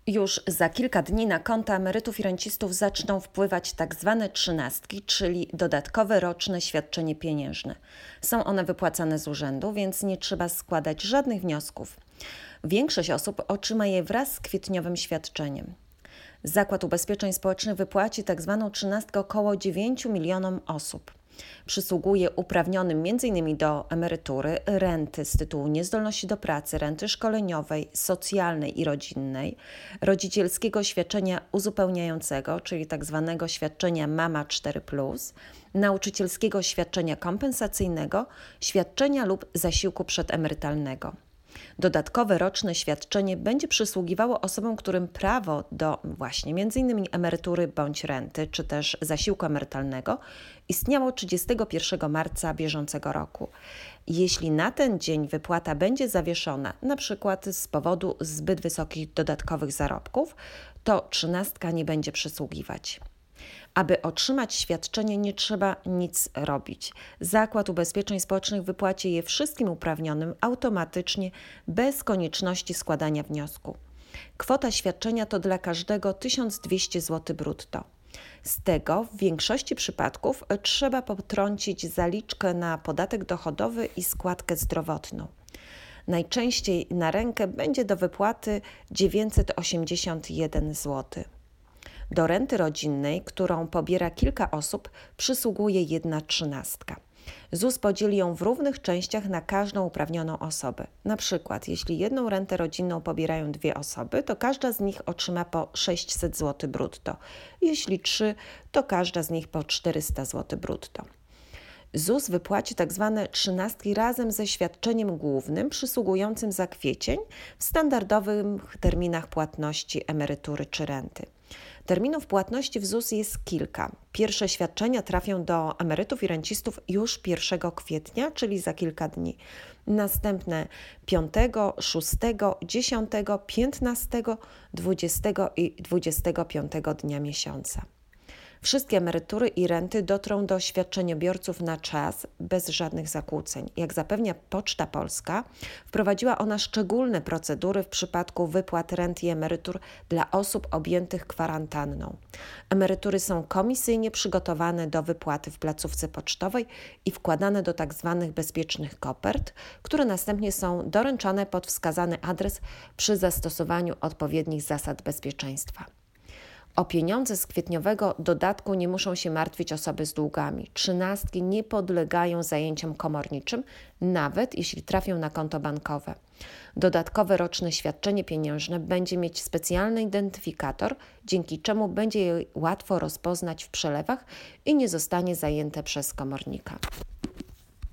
Już za kilka dni na konta emerytów i rencistów zaczną wpływać tak zwane trzynastki, czyli dodatkowe roczne świadczenie pieniężne. Są one wypłacane z urzędu, więc nie trzeba składać żadnych wniosków. Większość osób otrzyma je wraz z kwietniowym świadczeniem. Zakład Ubezpieczeń Społecznych wypłaci tak zwaną trzynastkę około 9 milionom osób. Przysługuje uprawnionym m.in. do emerytury, renty z tytułu niezdolności do pracy, renty szkoleniowej, socjalnej i rodzinnej, rodzicielskiego świadczenia uzupełniającego, czyli tzw. świadczenia Mama 4+, nauczycielskiego świadczenia kompensacyjnego, świadczenia lub zasiłku przedemerytalnego. Dodatkowe roczne świadczenie będzie przysługiwało osobom, którym prawo do właśnie m.in. emerytury bądź renty, czy też zasiłku emerytalnego istniało 31 marca bieżącego roku. Jeśli na ten dzień wypłata będzie zawieszona, np. z powodu zbyt wysokich dodatkowych zarobków, to trzynastka nie będzie przysługiwać. Aby otrzymać świadczenie, nie trzeba nic robić. Zakład Ubezpieczeń Społecznych wypłaci je wszystkim uprawnionym automatycznie, bez konieczności składania wniosku. Kwota świadczenia to dla każdego 1200 zł brutto. Z tego w większości przypadków trzeba potrącić zaliczkę na podatek dochodowy i składkę zdrowotną. Najczęściej na rękę będzie do wypłaty 981 zł. Do renty rodzinnej, którą pobiera kilka osób, przysługuje jedna trzynastka. ZUS podzieli ją w równych częściach na każdą uprawnioną osobę. Na przykład, jeśli jedną rentę rodzinną pobierają 2 osoby, to każda z nich otrzyma po 600 zł brutto. Jeśli 3, to każda z nich po 400 zł brutto. ZUS wypłaci tzw. trzynastki razem ze świadczeniem głównym przysługującym za kwiecień w standardowych terminach płatności emerytury czy renty. Terminów płatności w ZUS jest kilka. Pierwsze świadczenia trafią do emerytów i rencistów już 1 kwietnia, czyli za kilka dni. Następne 5, 6, 10, 15, 20 i 25 dnia miesiąca. Wszystkie emerytury i renty dotrą do świadczeniobiorców na czas, bez żadnych zakłóceń. Jak zapewnia Poczta Polska, wprowadziła ona szczególne procedury w przypadku wypłat rent i emerytur dla osób objętych kwarantanną. Emerytury są komisyjnie przygotowane do wypłaty w placówce pocztowej i wkładane do tzw. bezpiecznych kopert, które następnie są doręczane pod wskazany adres przy zastosowaniu odpowiednich zasad bezpieczeństwa. O pieniądze z kwietniowego dodatku nie muszą się martwić osoby z długami. Trzynastki nie podlegają zajęciom komorniczym, nawet jeśli trafią na konto bankowe. Dodatkowe roczne świadczenie pieniężne będzie mieć specjalny identyfikator, dzięki czemu będzie je łatwo rozpoznać w przelewach i nie zostanie zajęte przez komornika.